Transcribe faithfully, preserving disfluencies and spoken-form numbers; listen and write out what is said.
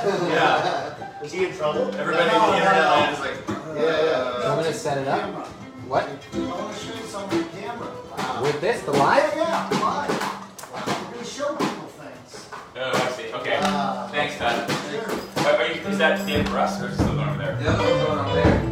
Yeah. Is he in trouble? Everybody in the internet land is like, Yeah, yeah. I'm gonna set it up. Camera. What? I want to show you something on camera. Wow. With this, the Yeah, live? yeah, live. I'm going to show people things. oh, I see. Okay. Uh, Thanks, Todd. Sure. Are, are you, is that the end for us, or is it still going over there? The other one's going over there.